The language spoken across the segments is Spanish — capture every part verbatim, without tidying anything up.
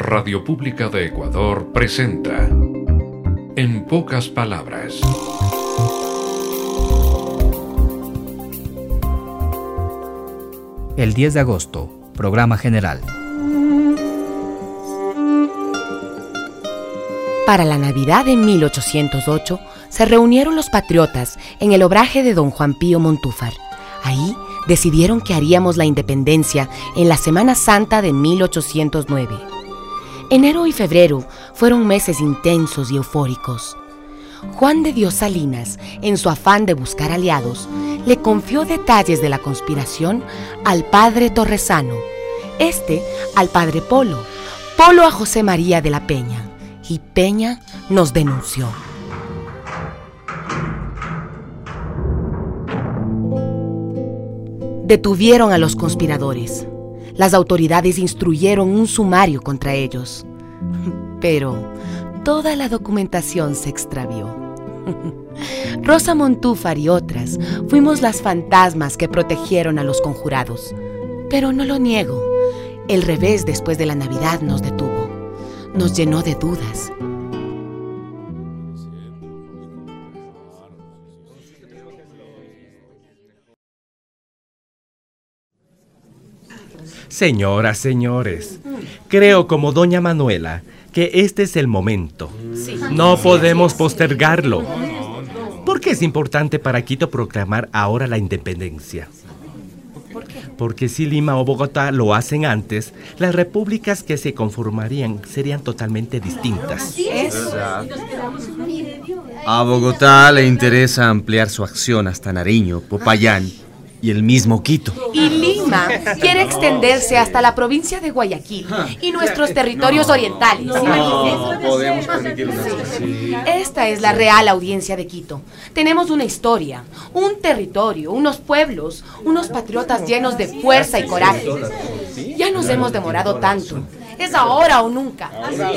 Radio Pública de Ecuador presenta En pocas palabras. El diez de agosto, programa general. Para la Navidad de mil ochocientos ocho se reunieron los patriotas en el obraje de don Juan Pío Montúfar. Ahí decidieron que haríamos la independencia en la Semana Santa de mil ochocientos nueve. Enero y febrero fueron meses intensos y eufóricos. Juan de Dios Salinas, en su afán de buscar aliados, le confió detalles de la conspiración al padre Torresano, este al padre Polo, Polo a José María de la Peña, y Peña nos denunció. Detuvieron a los conspiradores. Las autoridades instruyeron un sumario contra ellos. Pero toda la documentación se extravió. Rosa Montúfar y otras fuimos las fantasmas que protegieron a los conjurados. Pero no lo niego, el revés después de la Navidad nos detuvo. Nos llenó de dudas. Señoras, señores, creo como doña Manuela que este es el momento. Sí. No podemos postergarlo. ¿Por qué es importante para Quito proclamar ahora la independencia? ¿Por qué? Porque si Lima o Bogotá lo hacen antes, las repúblicas que se conformarían serían totalmente distintas. Así es. A Bogotá le interesa ampliar su acción hasta Nariño, Popayán y el mismo Quito. Y Lima quiere extenderse hasta la provincia de Guayaquil y nuestros territorios orientales. No podemos permitir una cosa así. Esta es la real audiencia de Quito. Tenemos una historia, un territorio, unos pueblos, unos patriotas llenos de fuerza y coraje. Ya nos hemos demorado tanto. Es ahora o nunca.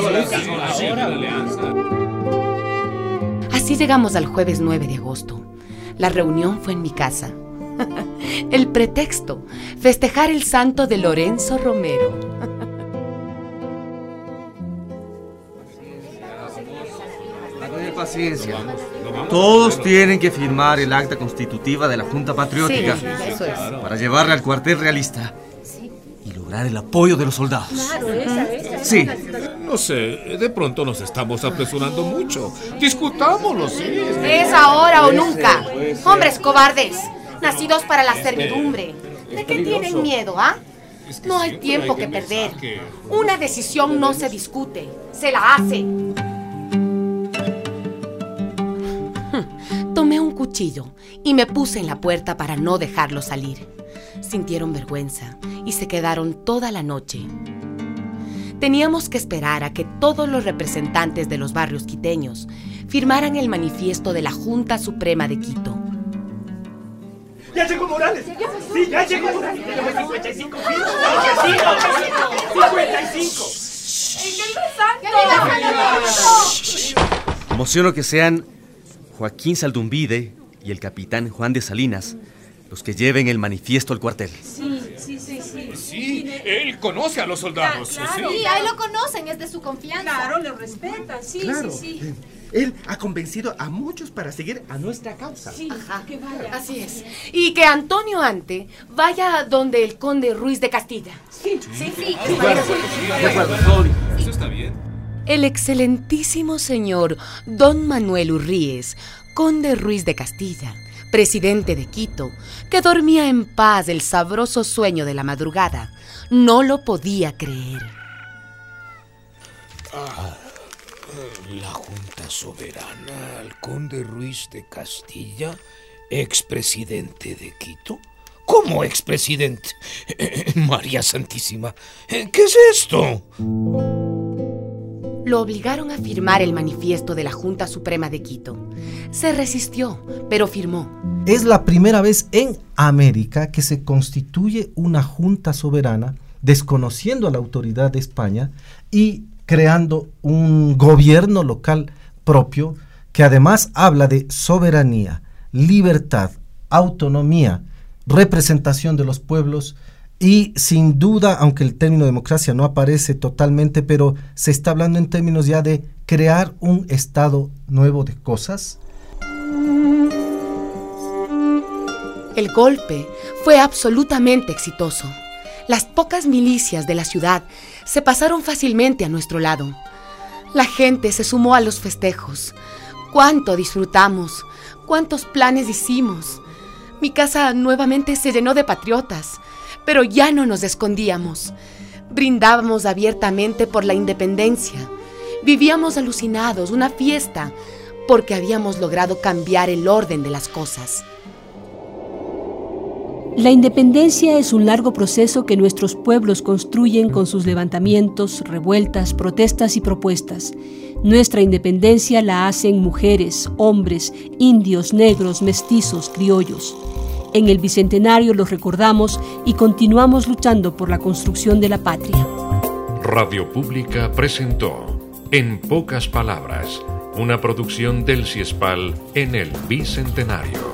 Así llegamos al jueves nueve de agosto. La reunión fue en mi casa. El pretexto, festejar el santo de Lorenzo Romero. Paciencia. Todos tienen que firmar el acta constitutiva de la Junta Patriótica. Sí, eso es. Para llevarla al cuartel realista y lograr el apoyo de los soldados. Sí. No sé, de pronto nos estamos apresurando mucho. Discutámoslo, sí. Es ahora o nunca. Hombres cobardes, nacidos para la servidumbre. ¿De qué tienen miedo, ah? No hay tiempo que perder. Una decisión no se discute, se la hace. Tomé un cuchillo y me puse en la puerta para no dejarlo salir. Sintieron vergüenza y se quedaron toda la noche. Teníamos que esperar a que todos los representantes de los barrios quiteños firmaran el manifiesto de la Junta Suprema de Quito. ¡Ya llegó Morales! ¡Sí, ya llegó Morales! cincuenta y cinco! Emociono que sean Joaquín Saldumbide y el capitán Juan de Salinas los que lleven el manifiesto al cuartel. Sí, sí, sí, sí. Sí, él conoce a los soldados. Claro, sí. Sí, ahí lo conocen, es de su confianza. Claro, lo respetan, sí, Claro. sí, sí. Él ha convencido a muchos para seguir a nuestra causa. Sí, Ajá, que vaya. así es. Y que Antonio Ante vaya donde el conde Ruiz de Castilla. Sí, sí, sí. De acuerdo, de acuerdo, todo bien. Eso está bien. El excelentísimo señor Don Manuel Urríez, conde Ruiz de Castilla, presidente de Quito, que dormía en paz el sabroso sueño de la madrugada, no lo podía creer. Ah, la Junta Soberana al conde Ruiz de Castilla, expresidente de Quito. ¿Cómo expresidente? María Santísima, ¿qué es esto? Lo obligaron a firmar el manifiesto de la Junta Suprema de Quito. Se resistió, pero firmó. Es la primera vez en América que se constituye una junta soberana, desconociendo a la autoridad de España y creando un gobierno local propio que además habla de soberanía, libertad, autonomía, representación de los pueblos Y sin duda, aunque el término democracia no aparece totalmente, pero se está hablando en términos ya de crear un estado nuevo de cosas. El golpe fue absolutamente exitoso. Las pocas milicias de la ciudad se pasaron fácilmente a nuestro lado. La gente se sumó a los festejos. Cuánto disfrutamos, cuántos planes hicimos. Mi casa nuevamente se llenó de patriotas, pero ya no nos escondíamos. Brindábamos abiertamente por la independencia. Vivíamos alucinados, una fiesta, porque habíamos logrado cambiar el orden de las cosas. La independencia es un largo proceso que nuestros pueblos construyen con sus levantamientos, revueltas, protestas y propuestas. Nuestra independencia la hacen mujeres, hombres, indios, negros, mestizos, criollos. En el Bicentenario los recordamos y continuamos luchando por la construcción de la patria. Radio Pública presentó En Pocas Palabras, una producción del CIESPAL en el Bicentenario.